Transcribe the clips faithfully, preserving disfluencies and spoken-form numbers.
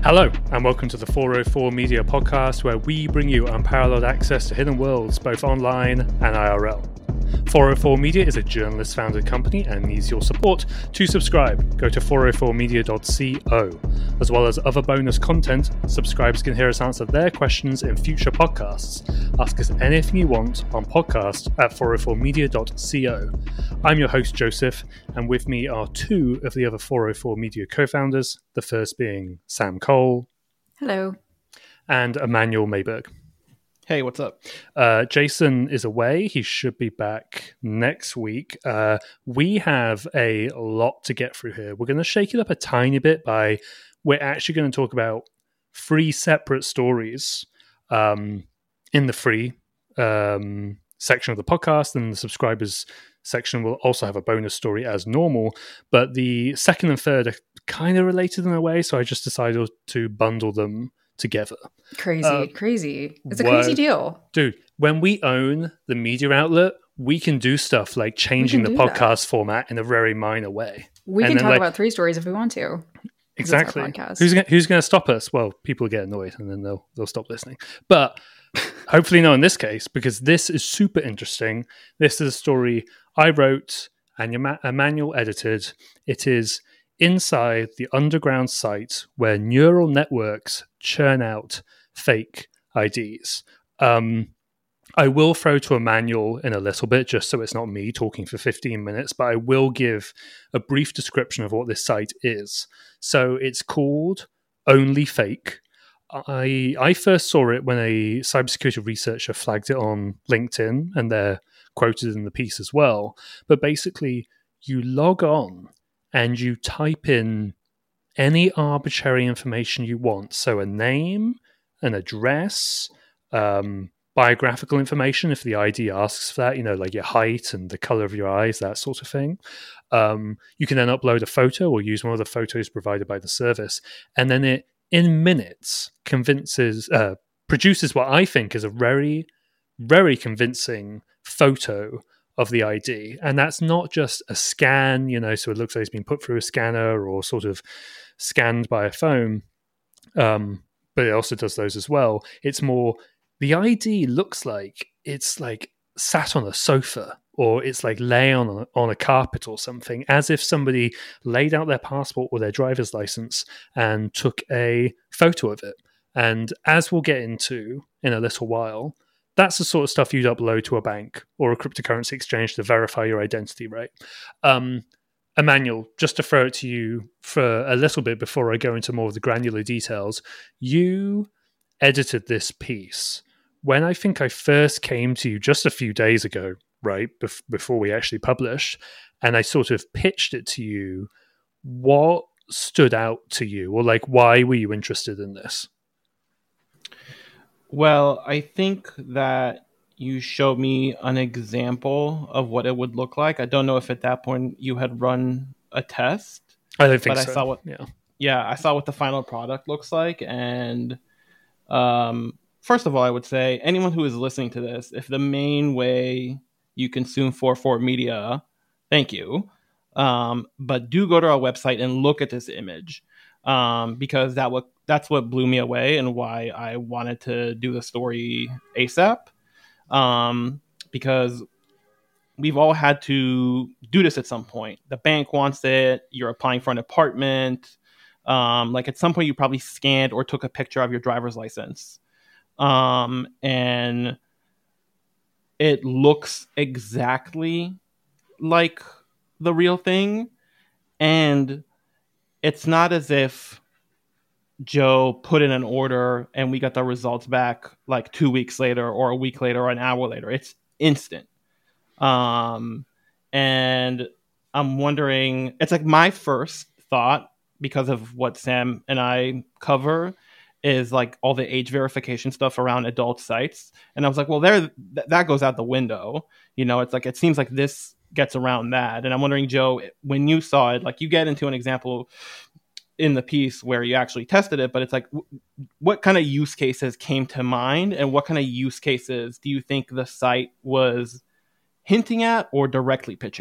Hello, and welcome to the four oh four Media Podcast, where we bring you unparalleled access to hidden worlds, both online and I R L. four oh four Media is a journalist-founded company and needs your support. To subscribe, go to four oh four media dot co. As well as other bonus content, subscribers can hear us answer their questions in future podcasts. Ask us anything you want on podcast at four oh four media dot co. I'm your host, Joseph, and with me are two of the other four oh four Media co-founders, the first being Sam Cole. Hello. And Emmanuel Mayberg. Hey, what's up? Uh, Jason is away. He should be back next week. Uh, we have a lot to get through here. We're going to shake it up a tiny bit by, we're actually going to talk about three separate stories um, in the free um, section of the podcast, and the subscribers section will also have a bonus story as normal. But the second and third are kind of related in a way, so I just decided to bundle them together. Crazy, uh, crazy. It's a well, crazy deal. Dude, when we own the media outlet, we can do stuff like changing the podcast that. format in a very minor way. We and can talk like, about three stories if we want to. Exactly. Who's who's going to stop us? Well, people get annoyed and then they'll they'll stop listening. But hopefully not in this case, because this is super interesting. This is a story I wrote and Emmanuel edited. It is inside the underground site where neural networks churn out fake I Ds. Um, I will throw to Emmanuel in a little bit, just so it's not me talking for fifteen minutes, but I will give a brief description of what this site is. So it's called Only Fake. I I first saw it when a cybersecurity researcher flagged it on LinkedIn, and they're quoted in the piece as well. But basically, you log on and you type in any arbitrary information you want. So a name, an address, um, biographical information if the I D asks for that, you know, like your height and the color of your eyes, that sort of thing. Um, you can then upload a photo or use one of the photos provided by the service. And then it, in minutes, convinces, uh, produces what I think is a very, very convincing photo of the I D. And that's not just a scan, you know, so it looks like it's been put through a scanner or sort of scanned by a phone. Um, but it also does those as well. It's more, the I D looks like it's like sat on a sofa, or it's like laying on a, on a carpet or something, as if somebody laid out their passport or their driver's license and took a photo of it. And as we'll get into in a little while, that's the sort of stuff you'd upload to a bank or a cryptocurrency exchange to verify your identity, right? Um, Emmanuel, just to throw it to you for a little bit before I go into more of the granular details, you edited this piece when I think I first came to you just a few days ago, right, bef- before we actually published, and I sort of pitched it to you. What stood out to you, or like, why were you interested in this? Well, I think that you showed me an example of what it would look like. I don't know if at that point you had run a test. I don't think but so. I saw what, yeah. yeah, I saw what the final product looks like. And um, first of all, I would say anyone who is listening to this, if the main way you consume four oh four media, thank you. Um, but do go to our website and look at this image. Um, because that what that's what blew me away and why I wanted to do the story ASAP. Um, because we've all had to do this at some point. The bank wants it. You're applying for an apartment. Um, like at some point, you probably scanned or took a picture of your driver's license, um, and it looks exactly like the real thing, and it's not as if Joe put in an order and we got the results back like two weeks later or a week later or an hour later. It's instant. Um, and I'm wondering, it's like my first thought, because of what Sam and I cover, is like all the age verification stuff around adult sites. And I was like, well, there, th- that goes out the window. You know, it's like, it seems like this gets around that. And I'm wondering, Joe, when you saw it, like you get into an example in the piece where you actually tested it, but it's like, w- what kind of use cases came to mind, and what kind of use cases do you think the site was hinting at or directly pitching?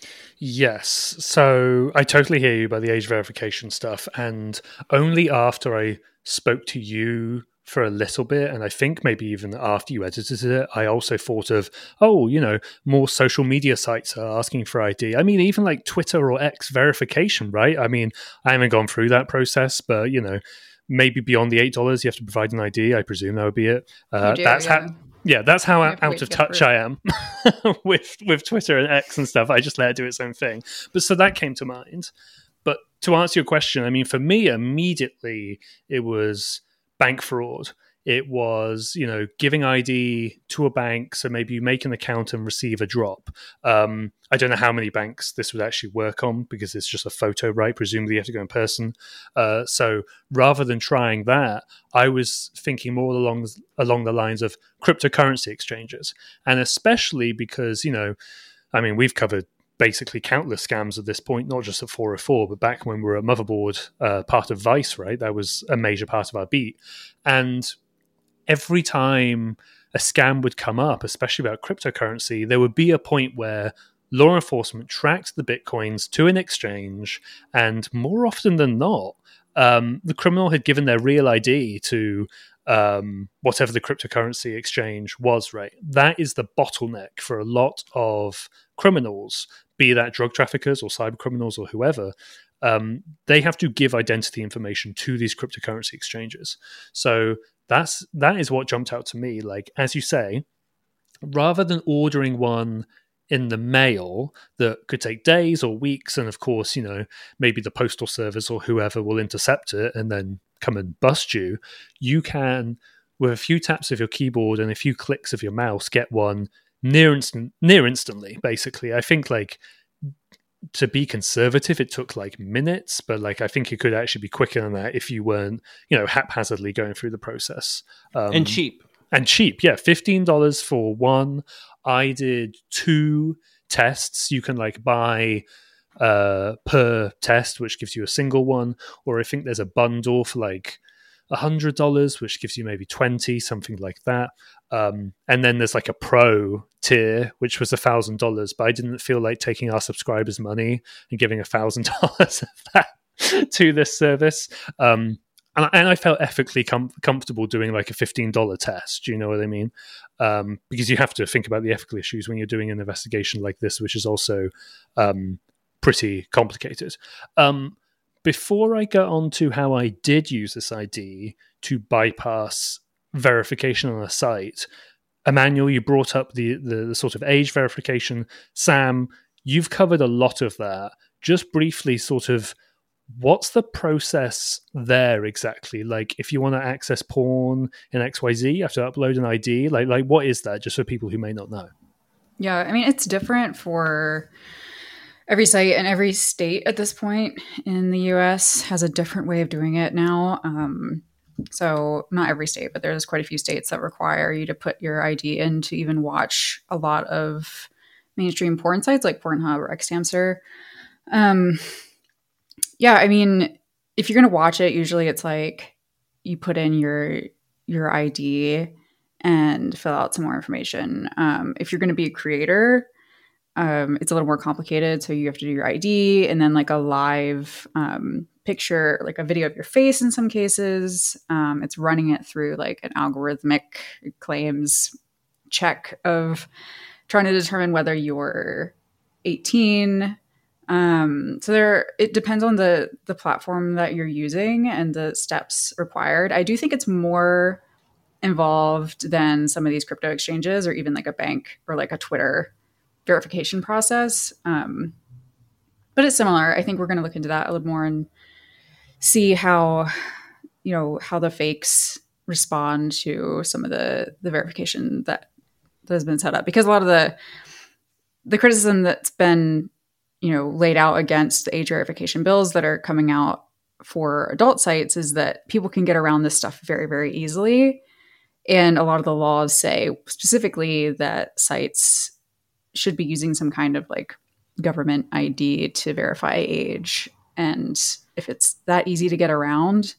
Yes. So I totally hear you about the age verification stuff. And only after I spoke to you for a little bit, and I think maybe even after you edited it, I also thought of, oh, you know, more social media sites are asking for I D. I mean, even like Twitter or X verification, right? I mean, I haven't gone through that process, but, you know, maybe beyond the eight dollars, you have to provide an I D. I presume that would be it. Uh, do, that's yeah. how... Yeah, that's how You out of touch I am with with Twitter and X and stuff. I just let it do its own thing. But so that came to mind. But to answer your question, I mean, for me, immediately it was bank fraud. It was, you know, giving I D to a bank, so maybe you make an account and receive a drop. Um, I don't know how many banks this would actually work on because it's just a photo, right? Presumably you have to go in person. Uh, so rather than trying that, I was thinking more along along the lines of cryptocurrency exchanges, and especially because, you know, I mean, we've covered basically countless scams at this point, not just at four oh four, but back when we were at Motherboard, uh, part of Vice, right? That was a major part of our beat, and every time a scam would come up, especially about cryptocurrency, there would be a point where law enforcement tracked the Bitcoins to an exchange, and more often than not, um, the criminal had given their real I D to um, whatever the cryptocurrency exchange was, right? That is the bottleneck for a lot of criminals, be that drug traffickers or cyber criminals or whoever. Um, they have to give identity information to these cryptocurrency exchanges. So That's that is what jumped out to me. Like, as you say, rather than ordering one in the mail that could take days or weeks, and of course, you know, maybe the postal service or whoever will intercept it and then come and bust you, you can, with a few taps of your keyboard and a few clicks of your mouse, get one near instant, near instantly. Basically, I think like, to be conservative, it took like minutes, but like I think it could actually be quicker than that if you weren't, you know, haphazardly going through the process. Um, and cheap. And cheap, yeah. fifteen dollars for one. I did two tests. You can like buy uh, per test, which gives you a single one, or I think there's a bundle for like one hundred dollars, which gives you maybe twenty, something like that. Um, and then there's like a pro tier, which was one thousand dollars, but I didn't feel like taking our subscribers' money and giving one thousand dollars of that to this service. Um, and, and I felt ethically com- comfortable doing like a fifteen dollars test. Do you know what I mean? Um, because you have to think about the ethical issues when you're doing an investigation like this, which is also um, pretty complicated. Um, Before I get on to how I did use this I D to bypass verification on a site, Emmanuel, you brought up the, the, the sort of age verification. Sam, you've covered a lot of that. Just briefly, sort of, what's the process there exactly? Like, if you want to access porn in X Y Z, you have to upload an I D. Like, like what is that? Just for people who may not know. Yeah, I mean, it's different for every site, and every state at this point in the U S has a different way of doing it now. Um, so not every state, but there's quite a few states that require you to put your I D in to even watch a lot of mainstream porn sites like Pornhub or Xhamster. Um, yeah, I mean, if you're going to watch it, usually it's like you put in your your I D and fill out some more information. Um, if you're going to be a creator, Um, it's a little more complicated. So you have to do your I D and then like a live um, picture, like a video of your face in some cases. Um, it's running it through like an algorithmic claims check of trying to determine whether you're eighteen. Um, so there, it depends on the the platform that you're using and the steps required. I do think it's more involved than some of these crypto exchanges or even like a bank or like a Twitter verification process. Um, but it's similar. I think we're going to look into that a little more and see how, you know, how the fakes respond to some of the, the verification that, that has been set up, because a lot of the, the criticism that's been, you know, laid out against the age verification bills that are coming out for adult sites is that people can get around this stuff very, very easily. And a lot of the laws say specifically that sites should be using some kind of like government I D to verify age. And if it's that easy to get around,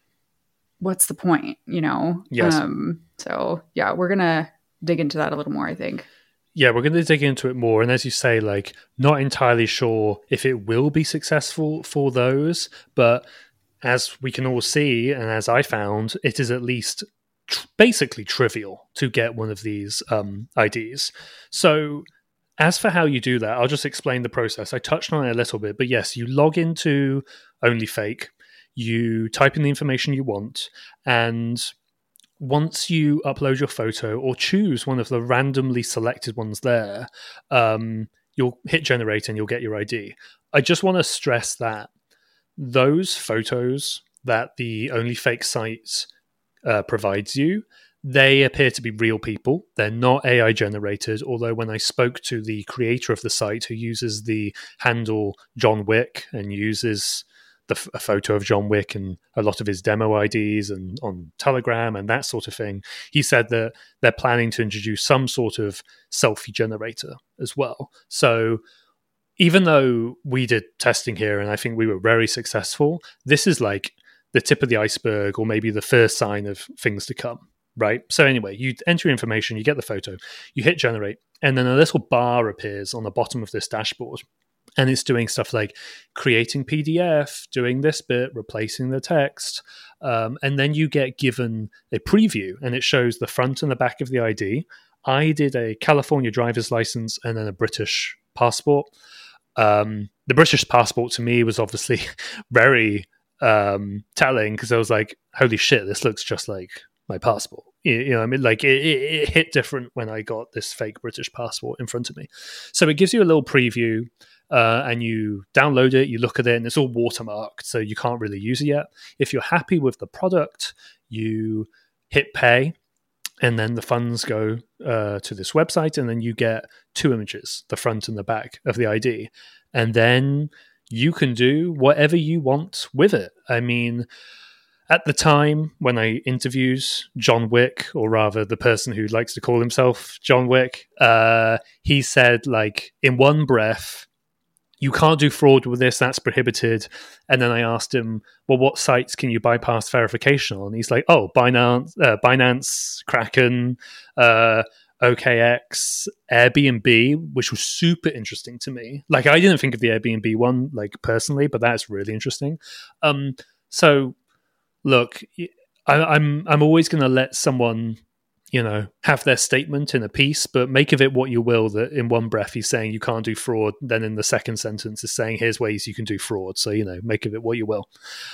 what's the point, you know? Yes. Um, so yeah, we're going to dig into that a little more, I think. yeah, we're going to dig into it more. And as you say, like, not entirely sure if it will be successful for those, but as we can all see, and as I found, it is at least tr- basically trivial to get one of these um, I Ds. So as for how you do that, I'll just explain the process. I touched on it a little bit, but yes, you log into OnlyFake, you type in the information you want, and once you upload your photo or choose one of the randomly selected ones there, um, you'll hit generate and you'll get your I D. I just want to stress that those photos that the OnlyFake site uh, provides you, they appear to be real people. They're not A I generated, although when I spoke to the creator of the site who uses the handle John Wick and uses the f- a photo of John Wick and a lot of his demo I Ds and on Telegram and that sort of thing, he said that they're planning to introduce some sort of selfie generator as well. So even though we did testing here and I think we were very successful, this is like the tip of the iceberg or maybe the first sign of things to come, right? So anyway, you enter your information, you get the photo, you hit generate, and then a little bar appears on the bottom of this dashboard. And it's doing stuff like creating P D F, doing this bit, replacing the text. Um, and then you get given a preview and it shows the front and the back of the I D. I did a California driver's license and then a British passport. Um, the British passport to me was obviously very um, telling because I was like, holy shit, this looks just like my passport. You, you know, I mean, like it, it, it hit different when I got this fake British passport in front of me. So it gives you a little preview uh, and you download it, you look at it, and it's all watermarked, so you can't really use it yet. If you're happy with the product, you hit pay. And then the funds go uh, to this website, and then you get two images, the front and the back of the I D. And then you can do whatever you want with it. I mean, at the time when I interviewed John Wick, or rather the person who likes to call himself John Wick, uh, he said, like, in one breath, you can't do fraud with this, that's prohibited. And then I asked him, well, what sites can you bypass verification on? And he's like, oh, Binance, uh, Binance, Kraken, uh, O K X, Airbnb, which was super interesting to me. Like, I didn't think of the Airbnb one, like, personally, but that's really interesting. Um, so, look, I, I'm I'm always going to let someone, you know, have their statement in a piece, but make of it what you will, that in one breath he's saying you can't do fraud, then in the second sentence is saying here's ways you can do fraud. So, you know, make of it what you will.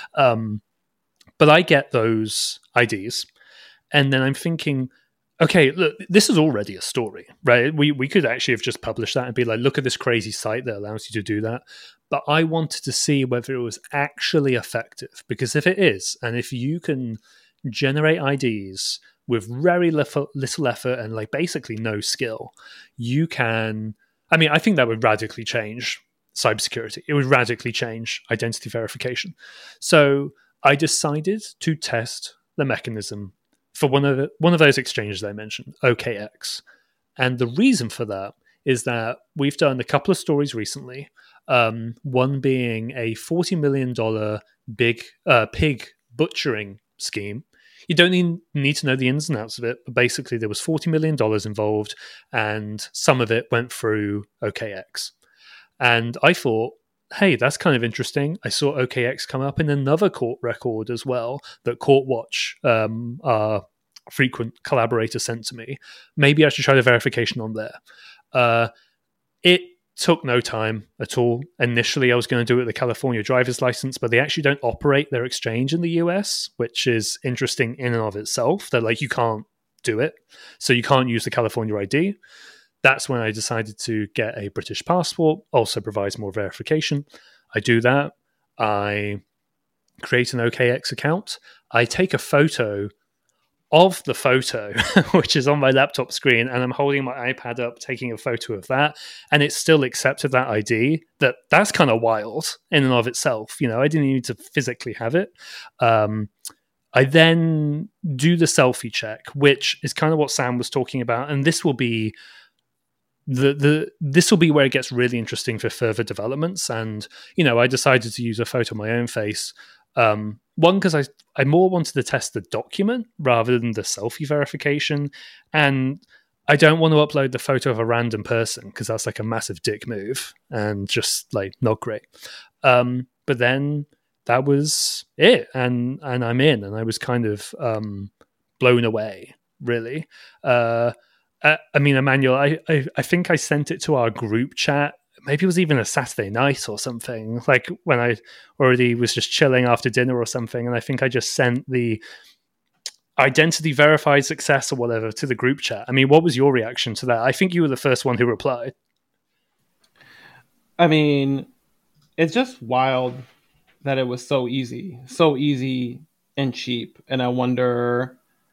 Um, but I get those I Ds, and then I'm thinking, okay, look, this is already a story, right? We we could actually have just published that and be like, look at this crazy site that allows you to do that. But I wanted to see whether it was actually effective, because if it is, and if you can generate I Ds with very little, little effort and like basically no skill, you can, I mean, I think that would radically change cybersecurity. It would radically change identity verification. So I decided to test the mechanism for one of the, one of those exchanges I mentioned, O K X. And the reason for that is that we've done a couple of stories recently, um, one being a forty million dollars big uh, pig butchering scheme. You don't need, need to know the ins and outs of it, but basically there was forty million dollars involved, and some of it went through O K X. And I thought, hey, that's kind of interesting. I saw O K X come up in another court record as well that CourtWatch, um, our frequent collaborator, sent to me. Maybe I should try the verification on there. Uh, it took no time at all. Initially, I was going to do it with the California driver's license, but they actually don't operate their exchange in the U S, which is interesting in and of itself. They're like, you can't do it. So you can't use the California I D. That's when I decided to get a British passport, also provides more verification. I do that. I create an O K X account. I take a photo of the photo, which is on my laptop screen, and I'm holding my iPad up, taking a photo of that, and it still accepted that I D. That that's kind of wild in and of itself. You know, I didn't need to physically have it. Um, I then do the selfie check, which is kind of what Sam was talking about, and this will be the the this will be where it gets really interesting for further developments. And you know, I decided to use a photo of my own face. Um, one, because I, I more wanted to test the document rather than the selfie verification. And I don't want to upload the photo of a random person because that's like a massive dick move and just like not great. Um, but then that was it, and and I'm in, and I was kind of um, blown away, really. Uh, I, I mean, Emmanuel, I, I I think I sent it to our group chat. Maybe it was even a Saturday night or something, like when I already was just chilling after dinner or something, and I think I just sent the identity verified success or whatever to the group chat. I mean, what was your reaction to that? I think you were the first one who replied. I mean, it's just wild that it was so easy, so easy and cheap. And I wonder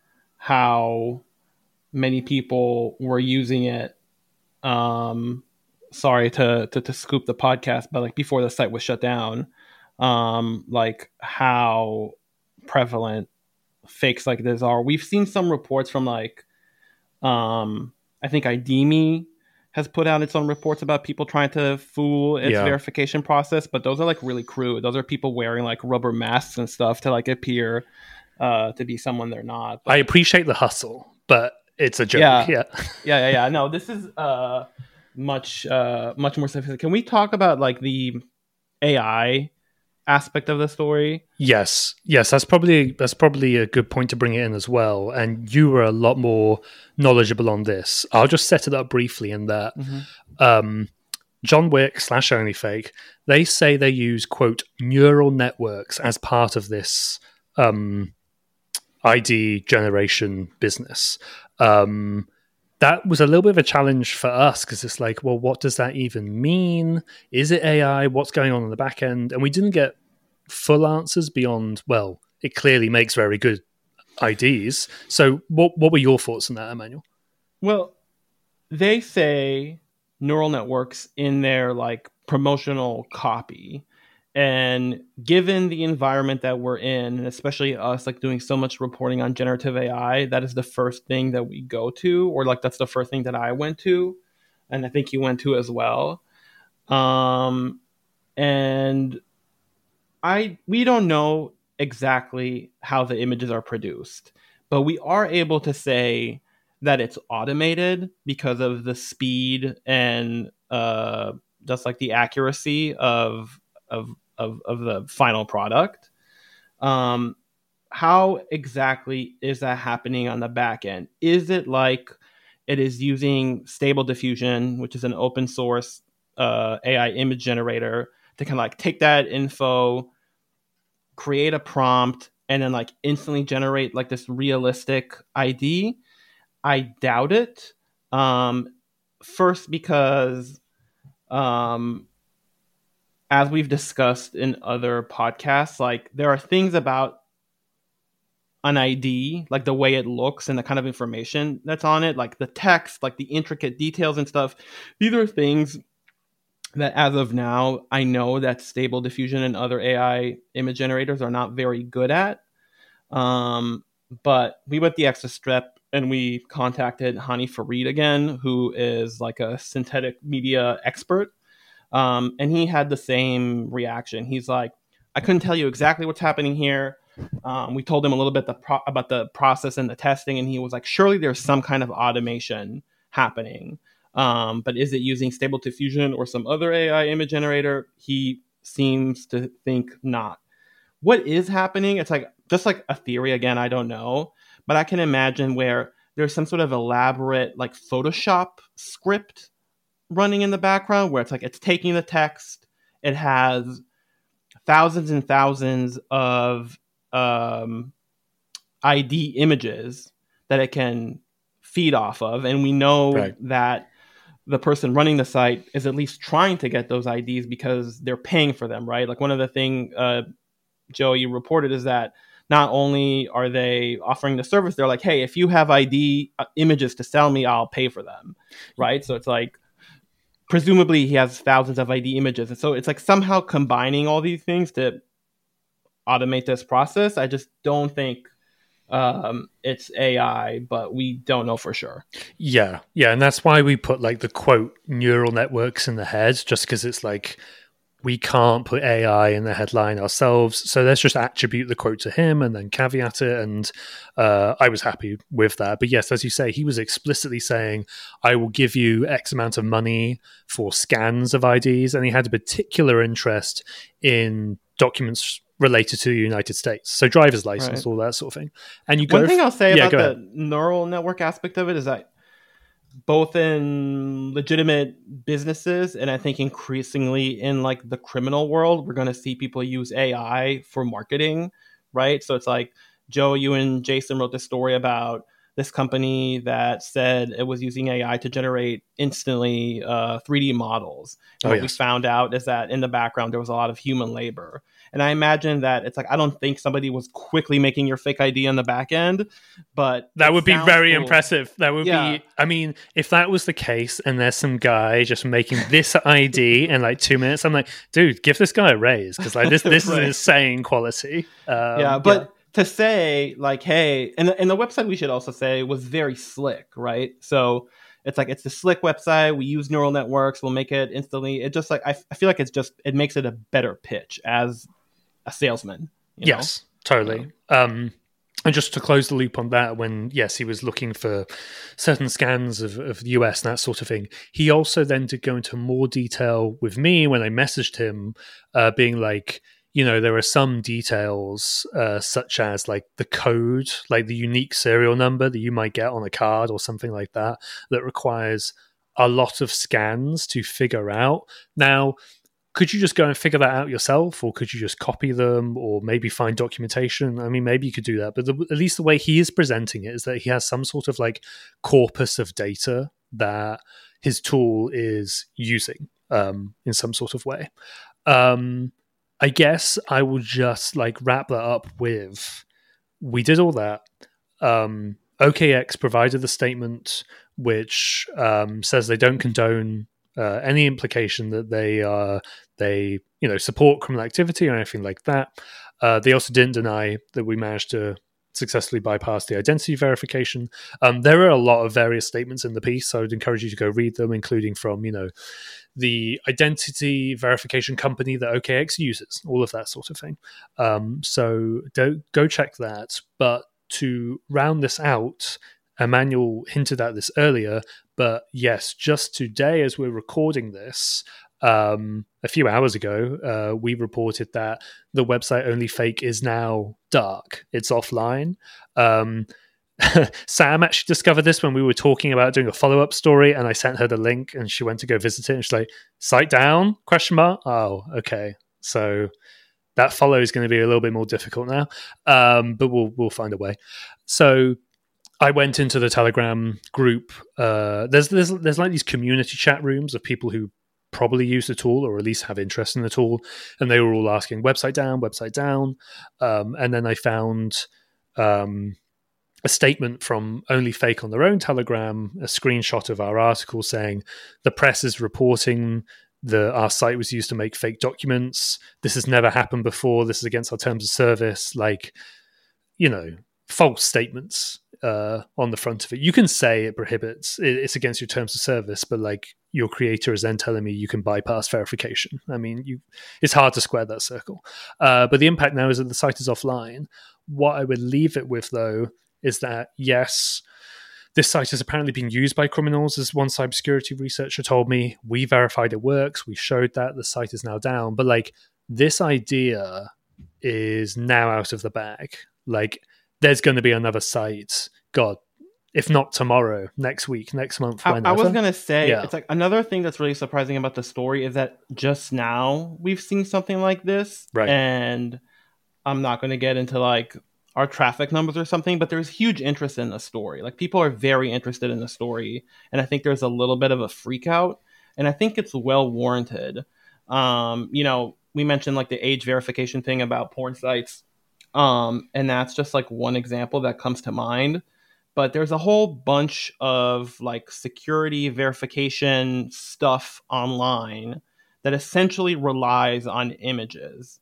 how many people were using it. Um, sorry to, to, to scoop the podcast, but like before the site was shut down, um, like how prevalent fakes like this are. We've seen some reports from like, um, I think I D M E has put out its own reports about people trying to fool its yeah. verification process, but those are like really crude. Those are people wearing like rubber masks and stuff to like appear uh, to be someone they're not. But, I appreciate the hustle, but it's a joke. Yeah, yeah, yeah, yeah. yeah. No, this is uh, much, uh, much more sophisticated. Can we talk about like the A I aspect of the story? Yes, yes, that's probably that's probably a good point to bring it in as well. And you were a lot more knowledgeable on this. I'll just set it up briefly in that mm-hmm. um, John Wick slash OnlyFake, they say they use quote neural networks as part of this um, I D generation business. Um, that was a little bit of a challenge for us because it's like, well, what does that even mean? Is it A I? What's going on in the back end? And we didn't get full answers beyond, well, it clearly makes very good I Ds. So what what were your thoughts on that, Emmanuel? Well, they say neural networks in their like promotional copy. And given the environment that we're in, and especially us like doing so much reporting on generative A I, that is the first thing that we go to, or like that's the first thing that I went to. And I think you went to as well. Um, and I we don't know exactly how the images are produced, but we are able to say that it's automated because of the speed and uh, just like the accuracy of of of, of the final product. Um, how exactly is that happening on the back end? Is it like it is using Stable Diffusion, which is an open source uh, A I image generator, to kind of like take that info, create a prompt, and then like instantly generate like this realistic I D? I doubt it. Um, first, because um, as we've discussed in other podcasts, like there are things about an I D, like the way it looks and the kind of information that's on it, like the text, like the intricate details and stuff. These are things that as of now, I know that Stable Diffusion and other A I image generators are not very good at. Um, but we went the extra step and we contacted Hani Farid again, who is like a synthetic media expert. Um, and he had the same reaction. He's like, I couldn't tell you exactly what's happening here. Um, we told him a little bit the pro- about the process and the testing, and he was like, surely there's some kind of automation happening. Um, but is it using Stable Diffusion or some other A I image generator? He seems to think not. What is happening? It's like just like a theory. Again, I don't know, but I can imagine where there's some sort of elaborate like Photoshop script running in the background where it's like it's taking the text. It has thousands and thousands of um, I D images that it can feed off of. And we know right. that the person running the site is at least trying to get those I Ds because they're paying for them, right? Like one of the things, uh, Joe, you reported is that not only are they offering the service, they're like, hey, if you have I D uh, images to sell me, I'll pay for them, right? So it's like, presumably he has thousands of I D images. And so it's like somehow combining all these things to automate this process. I just don't think um, it's A I, but we don't know for sure. Yeah. Yeah. And that's why we put like the quote neural networks in the head, just because it's like, we can't put A I in the headline ourselves, so let's just attribute the quote to him and then caveat it. And uh, I was happy with that. But yes, as you say, he was explicitly saying, I will give you X amount of money for scans of I Ds. And he had a particular interest in documents related to the United States. So driver's license, right. all that sort of thing. And you go One thing f- I'll say yeah, about the ahead. neural network aspect of it is that both in legitimate businesses and I think increasingly in like the criminal world, we're going to see people use A I for marketing, right? So it's like, Joe, you and Jason wrote this story about this company that said it was using A I to generate instantly uh, three D models. And oh, what yes. we found out is that in the background, there was a lot of human labor. And I imagine that it's like, I don't think somebody was quickly making your fake I D on the back end, but that would be very cool. impressive. That would yeah. be, I mean, if that was the case and there's some guy just making this I D in like two minutes, I'm like, dude, give this guy a raise. Cause like this, this right. is insane quality. Um, yeah. But yeah. to say like, hey, and the, and the website we should also say was very slick, right? So it's like, it's the slick website. We use neural networks. We'll make it instantly. It just like, I, I feel like it's just, it makes it a better pitch as a salesman. You know? Yes, totally. Um, and just to close the loop on that, when, yes, he was looking for certain scans of, of the U S and that sort of thing, he also then did go into more detail with me when I messaged him, uh, being like, you know, there are some details uh, such as like the code, like the unique serial number that you might get on a card or something like that, that requires a lot of scans to figure out. Now, could you just go and figure that out yourself, or could you just copy them, or maybe find documentation? I mean, maybe you could do that, but the, at least the way he is presenting it is that he has some sort of like corpus of data that his tool is using um, in some sort of way. Um, I guess I will just like wrap that up with, we did all that. Um, O K X provided the statement which um, says they don't condone uh, any implication that they are they you know support criminal activity or anything like that. Uh, they also didn't deny that we managed to successfully bypass the identity verification. Um, there are a lot of various statements in the piece, so I'd encourage you to go read them, including from you know the identity verification company that O K X uses, all of that sort of thing. Um, so do, go check that. But to round this out, Emmanuel hinted at this earlier, but yes, just today as we're recording this, um, a few hours ago, uh, we reported that the website OnlyFake is now dark. It's offline. Um, Sam actually discovered this when we were talking about doing a follow-up story, and I sent her the link and she went to go visit it and she's like, site down, question mark. Oh, okay. So that follow is going to be a little bit more difficult now. Um, but we'll, we'll find a way. So I went into the Telegram group. Uh, there's, there's, there's like these community chat rooms of people who probably use the tool or at least have interest in the tool. And they were all asking website down, website down. Um, and then I found, um, a statement from OnlyFake on their own Telegram, a screenshot of our article saying the press is reporting that our site was used to make fake documents. This has never happened before. This is against our terms of service. Like, you know, false statements uh, on the front of it. You can say it prohibits, it's against your terms of service, but like your creator is then telling me you can bypass verification. I mean, you, it's hard to square that circle. Uh, but the impact now is that the site is offline. What I would leave it with, though, is that, yes, this site is apparently being used by criminals, as one cybersecurity researcher told me. We verified it works. We showed that. The site is now down. But, like, this idea is now out of the bag. Like, there's going to be another site, God, if not tomorrow, next week, next month, whenever. I, I was going to say, yeah. It's like another thing that's really surprising about the story is that just now we've seen something like this. Right. And I'm not going to get into, like, our traffic numbers or something, but there's huge interest in the story. Like, people are very interested in the story. And I think there's a little bit of a freak out. And I think it's well warranted. Um, you know, we mentioned like the age verification thing about porn sites. Um, and that's just like one example that comes to mind. But there's a whole bunch of like security verification stuff online that essentially relies on images.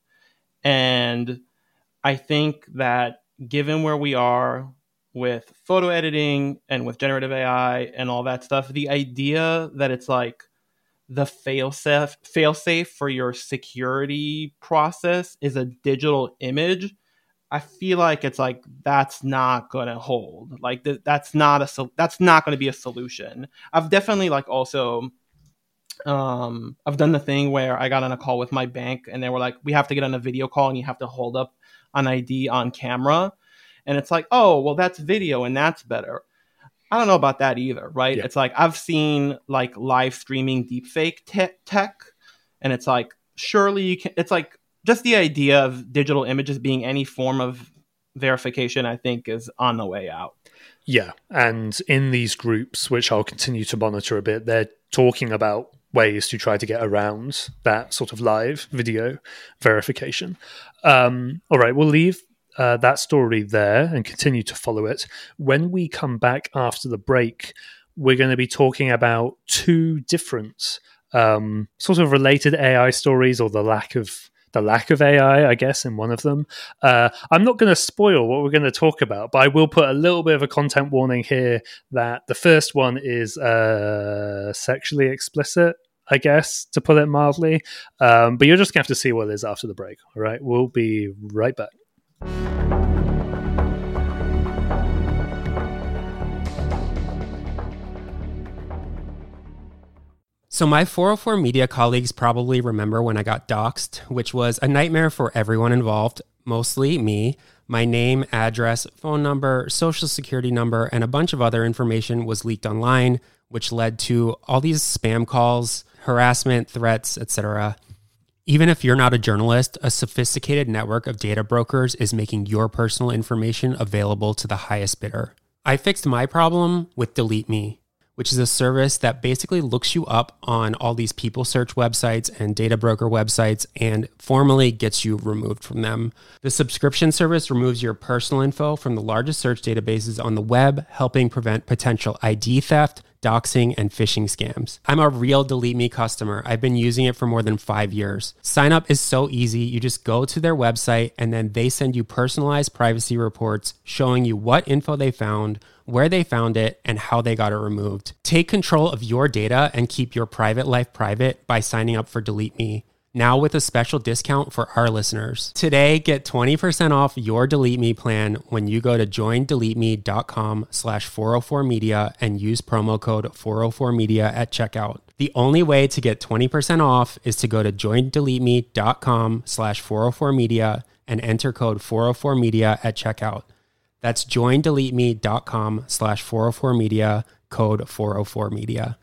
And I think that given where we are with photo editing and with generative A I and all that stuff, the idea that it's like the fail-safe, fail-safe for your security process is a digital image, I feel like it's like that's not gonna hold. Like th- that's not a so- that's not gonna be a solution. I've definitely like also um I've done the thing where I got on a call with my bank and they were like, we have to get on a video call and you have to hold up an I D on camera, and it's like, oh well, that's video and that's better. I don't know about that either, right? Yeah. It's like I've seen like live streaming deepfake te- tech, and it's like surely you can. It's like just the idea of digital images being any form of verification, I think, is on the way out. Yeah, and in these groups, which I'll continue to monitor a bit, they're talking about ways to try to get around that sort of live video verification. Um, all right, we'll leave uh, that story there and continue to follow it. When we come back after the break, we're going to be talking about two different um, sort of related A I stories, or the lack of the lack of A I, I guess, in one of them. Uh, I'm not going to spoil what we're going to talk about, but I will put a little bit of a content warning here that the first one is uh, sexually explicit, I guess, to put it mildly. Um, but you're just going to have to see what it is after the break. All right, we'll be right back. So my four oh four Media colleagues probably remember when I got doxxed, which was a nightmare for everyone involved, mostly me. My name, address, phone number, social security number, and a bunch of other information was leaked online, which led to all these spam calls, harassment, threats, et cetera. Even if you're not a journalist, a sophisticated network of data brokers is making your personal information available to the highest bidder. I fixed my problem with Delete Me, which is a service that basically looks you up on all these people search websites and data broker websites and formally gets you removed from them. The subscription service removes your personal info from the largest search databases on the web, helping prevent potential I D theft, doxing, and phishing scams. I'm a real Delete Me customer. I've been using it for more than five years. Sign up is so easy. You just go to their website and then they send you personalized privacy reports showing you what info they found, where they found it, and how they got it removed. Take control of your data and keep your private life private by signing up for Delete Me. Now with a special discount for our listeners. Today, get twenty percent off your Delete Me plan when you go to joindeleteme.com slash 404media and use promo code four oh four media at checkout. The only way to get twenty percent off is to go to joindeleteme.com slash 404media and enter code four oh four media at checkout. That's joindeleteme.com slash 404media, code four oh four media.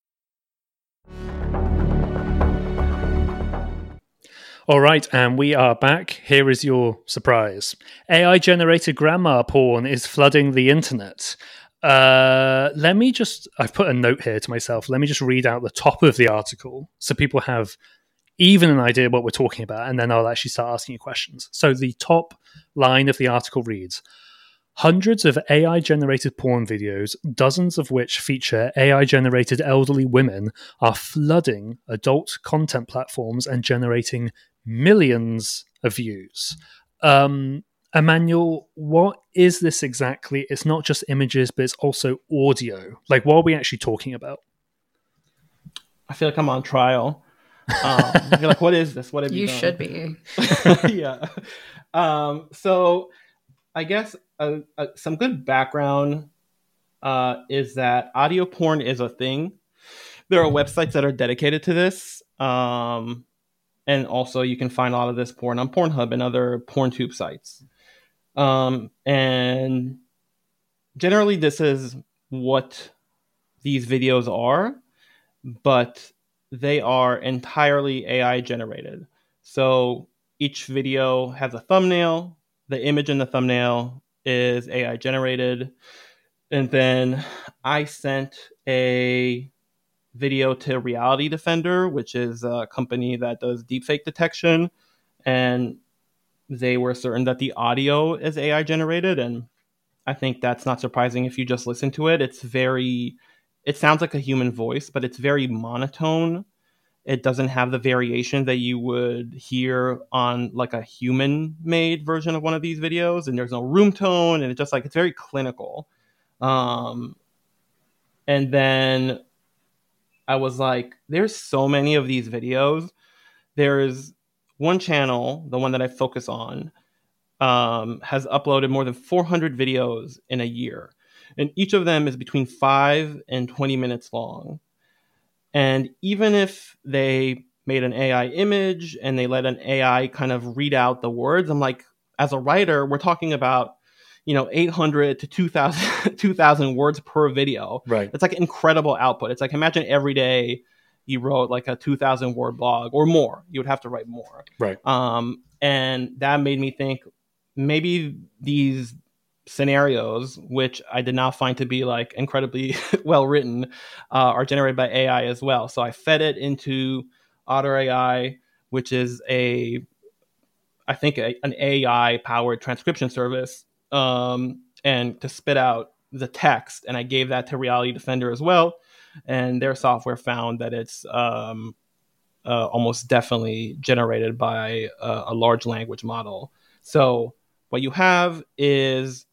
All right, and we are back. Here is your surprise. A I-generated grandma porn is flooding the internet. Uh, let me just, I've put a note here to myself. Let me just read out the top of the article so people have even an idea what we're talking about, and then I'll actually start asking you questions. So the top line of the article reads, hundreds of A I-generated porn videos, dozens of which feature A I-generated elderly women, are flooding adult content platforms and generating millions of views. Um, Emmanuel, what is this exactly? It's not just images, but it's also audio. Like, what are we actually talking about? I feel like I'm on trial. Um, you're like, what is this? What have you, you done? should be. Yeah. Um, so I guess uh, uh, some good background uh, is that audio porn is a thing. There are websites that are dedicated to this. Um, and also you can find a lot of this porn on Pornhub and other PornTube sites. Um, and generally this is what these videos are, but they are entirely A I generated. So each video has a thumbnail. The image in the thumbnail is A I generated. And then I sent a video to Reality Defender, which is a company that does deepfake detection. And they were certain that the audio is A I generated. And I think that's not surprising if you just listen to it. It's very, it sounds like a human voice, but it's very monotone. It doesn't have the variation that you would hear on like a human made version of one of these videos. And there's no room tone. And it's just like, it's very clinical. Um, and then I was like, there's so many of these videos. There's one channel, the one that I focus on, um, has uploaded more than four hundred videos in a year. And each of them is between five and twenty minutes long. And even if they made an A I image and they let an A I kind of read out the words, I'm like, as a writer, we're talking about, you know, eight hundred to two thousand, two thousand words per video. Right. It's like incredible output. It's like, imagine every day you wrote like a two thousand word blog or more. You would have to write more. Right. Um, and that made me think maybe these scenarios, which I did not find to be like incredibly well written, uh, are generated by A I as well. So I fed it into Otter A I, which is a, I think a, an A I powered transcription service, um, and to spit out the text. And I gave that to Reality Defender as well. And their software found that it's um, uh, almost definitely generated by a, a large language model. So what you have is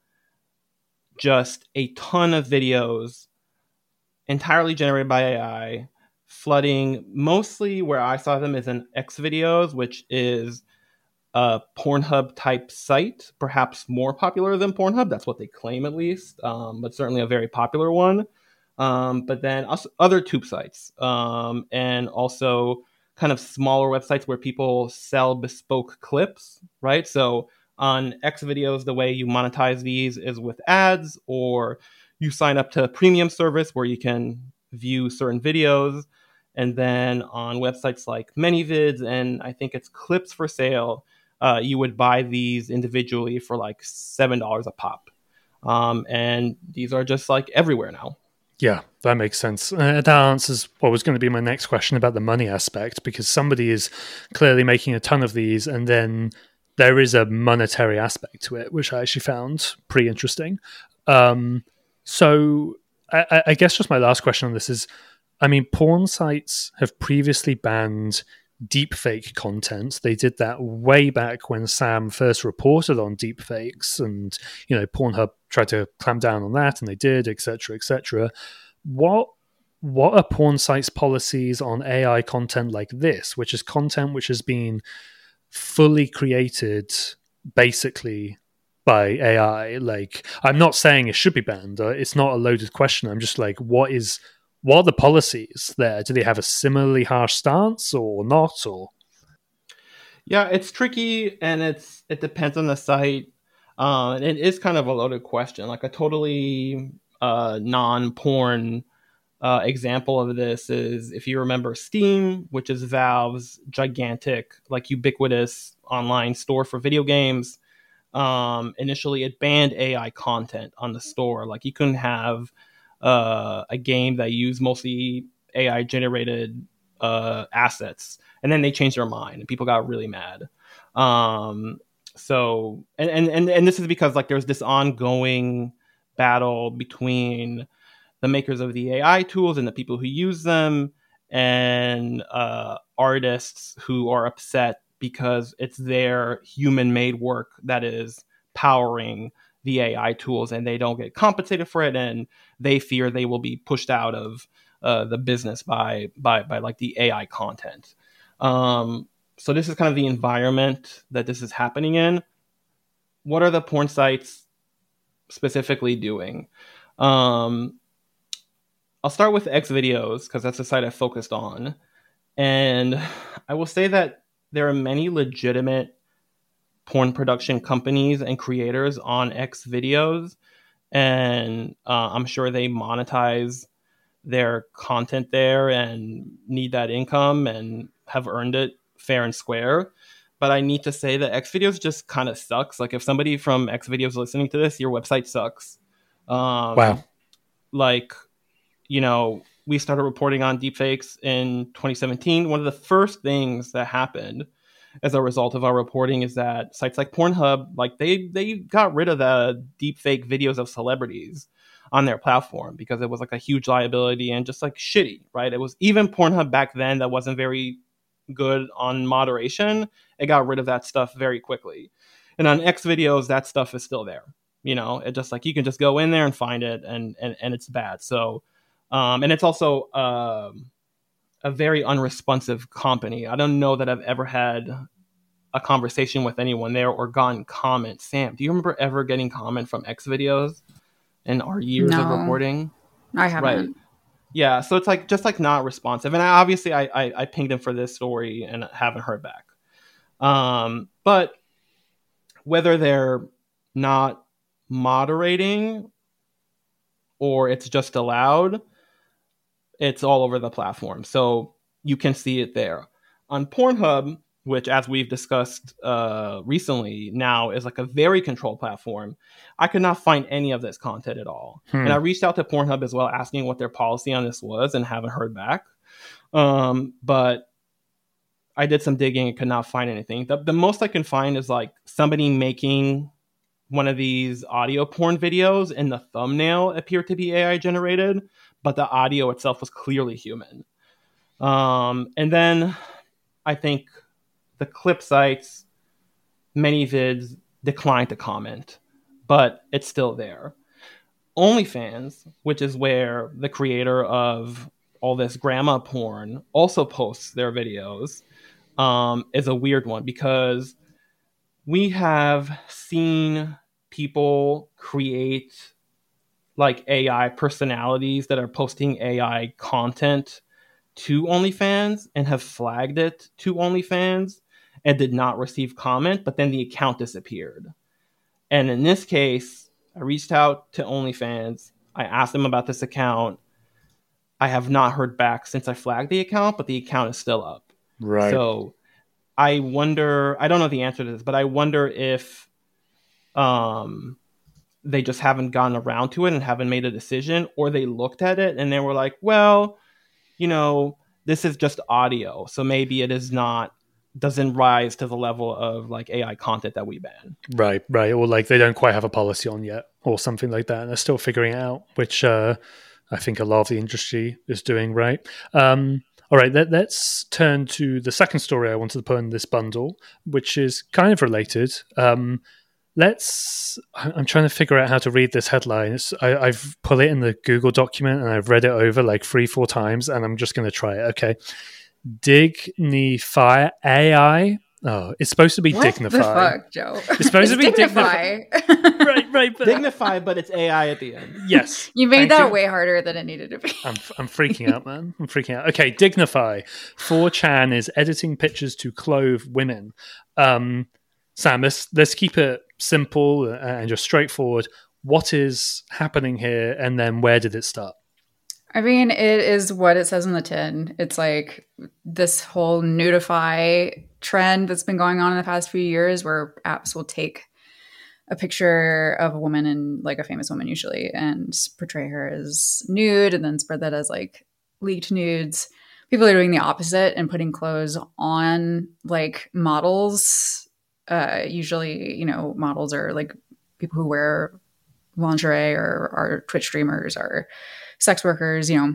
just a ton of videos entirely generated by A I, flooding mostly where I saw them is in X videos, which is a Pornhub type site, perhaps more popular than Pornhub. That's what they claim, at least, um, but certainly a very popular one. Um, but then also other tube sites, um, and also kind of smaller websites where people sell bespoke clips, right? So on X videos, the way you monetize these is with ads, or you sign up to a premium service where you can view certain videos. And then on websites like ManyVids, and I think it's Clips for Sale, uh, you would buy these individually for like seven dollars a pop. Um, and these are just like everywhere now. Yeah, that makes sense. Uh, that answers what was going to be my next question about the money aspect, because somebody is clearly making a ton of these, and then there is a monetary aspect to it, which I actually found pretty interesting. Um, so I, I guess just my last question on this is, I mean, porn sites have previously banned deepfake content. They did that way back when Sam first reported on deepfakes, and, you know, Pornhub tried to clamp down on that, and they did, et cetera, et cetera. What what are porn sites' policies on A I content like this, which is content which has been fully created basically by A I? Like, I'm not saying it should be banned. Uh, it's not a loaded question. I'm just like, what is what are the policies there? Do they have a similarly harsh stance or not? Or yeah, it's tricky, and it's it depends on the site. Uh, and it is kind of a loaded question. Like a totally uh, non-porn uh, example of this is, if you remember Steam, which is Valve's gigantic, like ubiquitous online store for video games. Um, initially, it banned A I content on the store. Like you couldn't have uh, a game that used mostly A I generated uh, assets. And then they changed their mind and people got really mad. Um, so, and, and, and, and this is because like there's this ongoing battle between the makers of the A I tools and the people who use them, and uh, artists who are upset because it's their human-made work that is powering the A I tools, and they don't get compensated for it, and they fear they will be pushed out of uh, the business by by by like the A I content. Um, so this is kind of the environment that this is happening in. What are the porn sites specifically doing? Um, I'll start with X videos because that's the site I focused on, and I will say that there are many legitimate porn production companies and creators on X videos, and uh, I'm sure they monetize their content there and need that income and have earned it fair and square. But I need to say that X videos just kind of sucks. Like if somebody from X videos listening to this, your website sucks. Um, wow. Like, you know, we started reporting on deepfakes in twenty seventeen. One of the first things that happened as a result of our reporting is that sites like Pornhub, like they they got rid of the deepfake videos of celebrities on their platform because it was like a huge liability and just like shitty, right? It was even Pornhub back then that wasn't very good on moderation. It got rid of that stuff very quickly. And on X videos, that stuff is still there. You know, it just like you can just go in there and find it, and and, and it's bad. So Um, and it's also um, a very unresponsive company. I don't know that I've ever had a conversation with anyone there or gotten comments. Sam, do you remember ever getting comment from X videos in our years no, of reporting? I haven't. Right. Yeah, so it's like just like not responsive. And I, obviously I, I I pinged him for this story and haven't heard back. Um, but whether they're not moderating or it's just allowed, it's all over the platform. So you can see it there. On Pornhub, which, as we've discussed uh, recently, now is like a very controlled platform, I could not find any of this content at all. Hmm. And I reached out to Pornhub as well, asking what their policy on this was, and haven't heard back. Um, but I did some digging and could not find anything. The, the most I can find is like somebody making one of these audio porn videos, and the thumbnail appeared to be A I generated, but the audio itself was clearly human. Um, and then I think the clip sites, ManyVids, declined to comment, but it's still there. OnlyFans, which is where the creator of all this grandma porn also posts their videos, um, is a weird one because we have seen people create like A I personalities that are posting A I content to OnlyFans and have flagged it to OnlyFans and did not receive comment, but then the account disappeared. And in this case, I reached out to OnlyFans. I asked them about this account. I have not heard back since I flagged the account, but the account is still up. Right. So I wonder, I don't know the answer to this, but I wonder if um, they just haven't gotten around to it and haven't made a decision, or they looked at it and they were like, well, you know, this is just audio, so maybe it is not, doesn't rise to the level of like A I content that we ban. Right, right. Or like they don't quite have a policy on yet or something like that. And they're still figuring it out, which uh, I think a lot of the industry is doing, right? Um, all right, let, let's turn to the second story I wanted to put in this bundle, which is kind of related. Um, let's, I'm trying to figure out how to read this headline. It's, I, I've put it in the Google document and I've read it over like three, four times, and I'm just going to try it. Okay. Dignify A I. Oh, it's supposed to be what Dignify. The fuck, Joe? It's supposed it's to be Dignify. Dignify. right, right. But Dignify, but it's A I at the end. Yes. You made Thank that you. way harder than it needed to be. I'm, I'm freaking out, man. I'm freaking out. Okay, Dignify. four chan is editing pictures to clothe women. Um, Sam, let's, let's keep it simple and just straightforward. What is happening here, and then where did it start? I mean, it is what it says on the tin. It's like this whole nudify trend that's been going on in the past few years where apps will take a picture of a woman, and like a famous woman usually, and portray her as nude and then spread that as like leaked nudes. People are doing the opposite and putting clothes on like models. Uh, usually, you know, models are like people who wear lingerie or are Twitch streamers or sex workers, you know,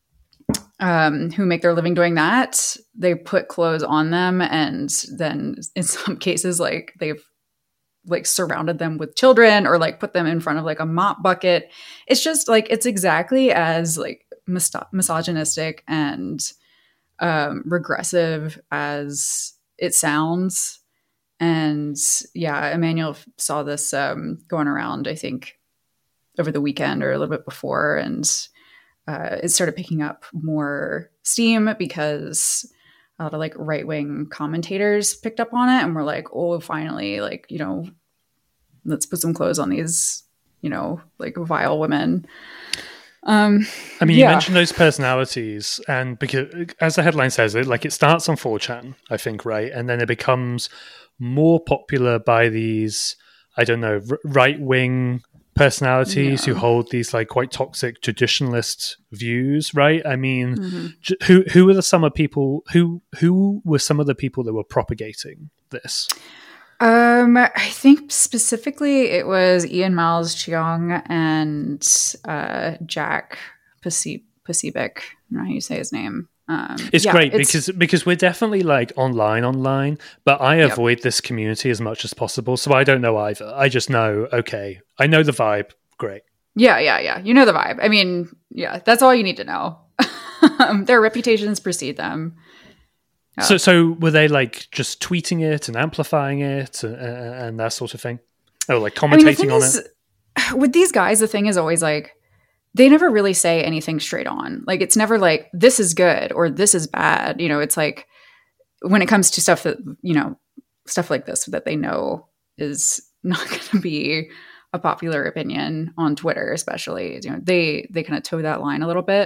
um, who make their living doing that. They put clothes on them, and then in some cases, like they've like surrounded them with children or like put them in front of like a mop bucket. It's just like, it's exactly as like mis- misogynistic and um, regressive as it sounds. And yeah, Emmanuel saw this um, going around, I think, over the weekend or a little bit before, and uh, it started picking up more steam because a lot of like right-wing commentators picked up on it and were like, oh, finally, like, you know, let's put some clothes on these, you know, like vile women. Um, I mean, yeah. you mentioned those personalities, and because as the headline says, it like it starts on four chan, I think, right, and then it becomes more popular by these, I don't know, r- right-wing personalities yeah. who hold these like quite toxic traditionalist views, right? I mean, mm-hmm. j- who who were the some of people who who were some of the people that were propagating this? Um, I think specifically it was Ian Miles Cheong and uh, Jack Pasibik. I don't know how you say his name. Um, it's yeah, great it's, because because we're definitely like online online, but I Yep. avoid this community as much as possible, so I don't know either. I just know, okay, I know the vibe. Great. Yeah, yeah, yeah. You know the vibe. I mean, yeah, that's all you need to know. Their reputations precede them. Yeah. So, so were they like just tweeting it and amplifying it and, and that sort of thing? Oh, like commentating I mean, on is, it? With these guys, the thing is always like, they never really say anything straight on. Like, it's never like, this is good or this is bad. You know, it's like, when it comes to stuff that, you know, stuff like this that they know is not going to be a popular opinion on Twitter, especially, you know, they, they kind of toe that line a little bit.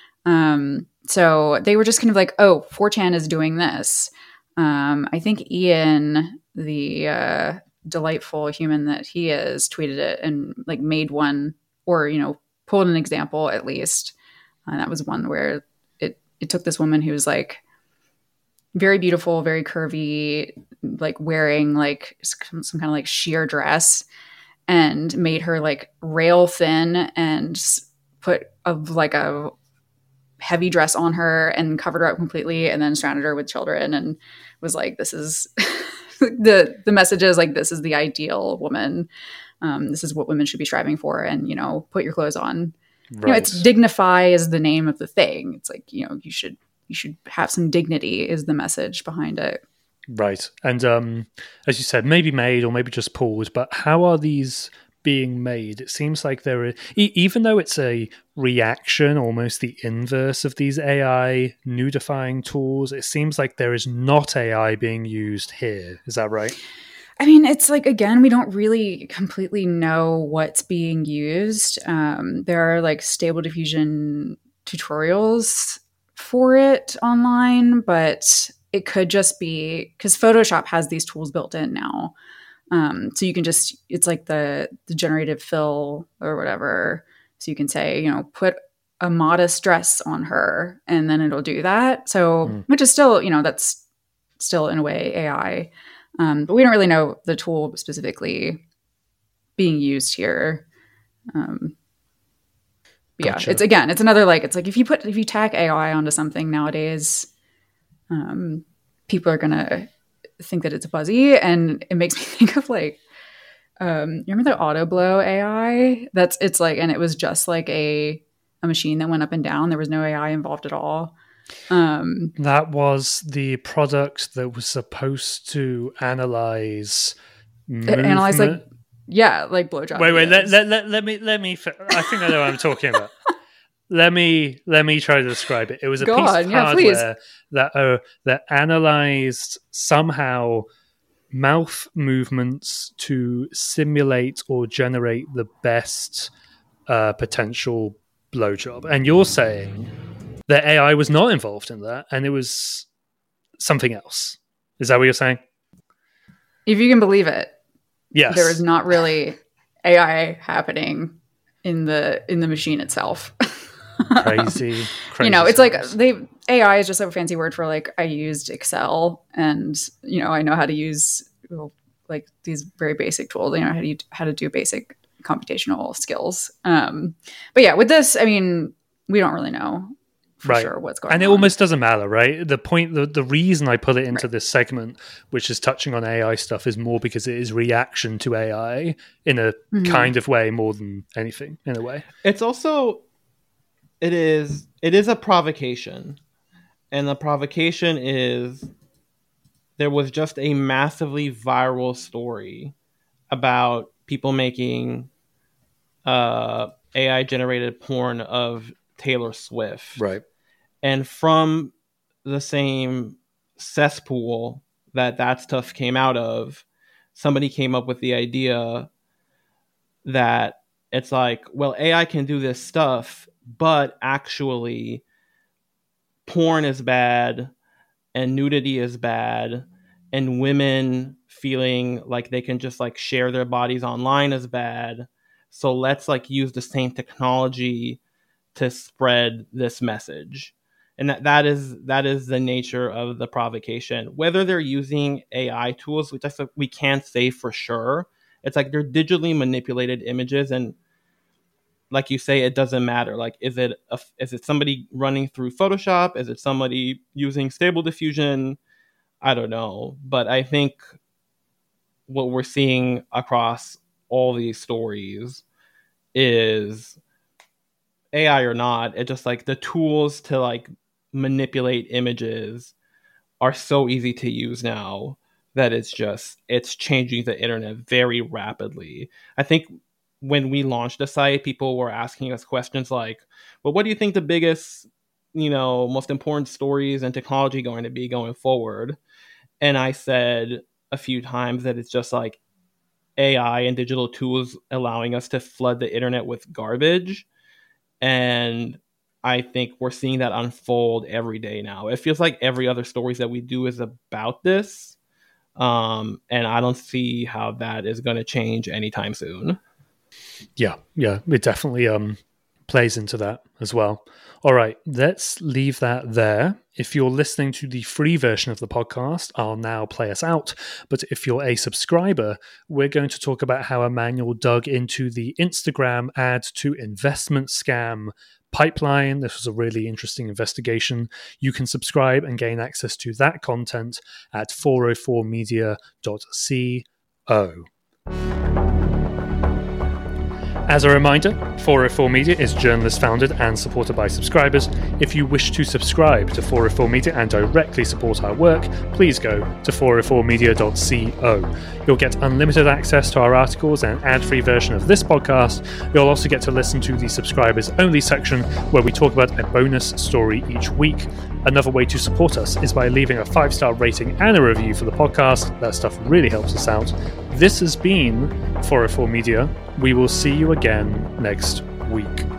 Um, so they were just kind of like, oh, four chan is doing this. Um, I think Ian, the uh, delightful human that he is, tweeted it and like made one or, you know, pulled an example at least. And that was one where it, it took this woman who was like very beautiful, very curvy, like wearing like some, some kind of like sheer dress and made her like rail thin and put a, like a heavy dress on her and covered her up completely and then surrounded her with children and was like, this is the the message is like, this is the ideal woman. Um, this is what women should be striving for. And, you know, put your clothes on. Right. You know, it's dignify is the name of the thing. It's like, you know, you should you should have some dignity is the message behind it. Right. And um, as you said, maybe made or maybe just pulled, but how are these being made? It seems like there is, e- even though it's a reaction, almost the inverse of these A I nudifying tools, it seems like there is not A I being used here. Is that right? I mean, it's like, again, we don't really completely know what's being used. Um, there are like Stable Diffusion tutorials for it online, but it could just be because Photoshop has these tools built in now. Um, so you can just, it's like the, the generative fill or whatever. So you can say, you know, put a modest dress on her and then it'll do that. So, mm. which is still, you know, that's still in a way A I. Um, but we don't really know the tool specifically being used here. Um, gotcha. Yeah, it's again, it's another like, it's like if you put, if you tack A I onto something nowadays, um, people are going to think that it's buzzy, and it makes me think of like, um, you remember the auto blow A I? That's, it's like, and it was just like a, a machine that went up and down. There was no A I involved at all. Um, that was the product that was supposed to analyze movement. Analyze like, yeah, like blowjob. Wait, wait, let, let, let, let me, let me, I think I know what I'm talking about. Let me let me try to describe it. It was a Go piece on, of yeah, hardware please. that uh, that analyzed somehow mouth movements to simulate or generate the best uh, potential blowjob. And you're saying that A I was not involved in that, and it was something else. Is that what you're saying? If you can believe it, yes. There is not really A I happening in the in the machine itself. crazy, crazy. You know, it's like they A I is just a fancy word for like I used Excel, and you know I know how to use well, like these very basic tools. You know how to how to do basic computational skills. Um, but yeah, with this, I mean, we don't really know for right. sure what's going on, and it on. almost doesn't matter, right? The point, the, the reason I put it into right. this segment, which is touching on A I stuff, is more because it is reaction to A I in a mm-hmm. kind of way more than anything. In a way, it's also. It is it is a provocation, and the provocation is there was just a massively viral story about people making uh, A I generated porn of Taylor Swift, right? And from the same cesspool that that stuff came out of, somebody came up with the idea that it's like, well, A I can do this stuff, but actually porn is bad and nudity is bad and women feeling like they can just like share their bodies online is bad. So let's like use the same technology to spread this message. And that, that is that is the nature of the provocation. Whether they're using A I tools, which I said we can't say for sure. It's like they're digitally manipulated images, and like you say, it doesn't matter. Like, is it a, is it somebody running through Photoshop? Is it somebody using Stable Diffusion? I don't know. But I think what we're seeing across all these stories is A I or not, it's just like the tools to like manipulate images are so easy to use now that it's just, it's changing the internet very rapidly. I think when we launched the site, people were asking us questions like, well, what do you think the biggest, you know, most important stories and technology going to be going forward? And I said a few times that it's just like A I and digital tools allowing us to flood the internet with garbage. And I think we're seeing that unfold every day now. It feels like every other stories that we do is about this. Um, and I don't see how that is going to change anytime soon. Yeah, yeah, it definitely um, plays into that as well. All right, let's leave that there. If you're listening to the free version of the podcast, I'll now play us out. But if you're a subscriber, we're going to talk about how Emmanuel dug into the Instagram ad to investment scam pipeline. This was a really interesting investigation. You can subscribe and gain access to that content at four oh four media dot co. As a reminder, four oh four Media is journalist founded and supported by subscribers. If you wish to subscribe to four oh four Media and directly support our work, please go to four oh four media dot co. You'll get unlimited access to our articles and ad-free version of this podcast. You'll also get to listen to the subscribers only section where we talk about a bonus story each week. Another way to support us is by leaving a five-star rating and a review for the podcast. That stuff really helps us out. This has been four oh four Media. We will see you again next week.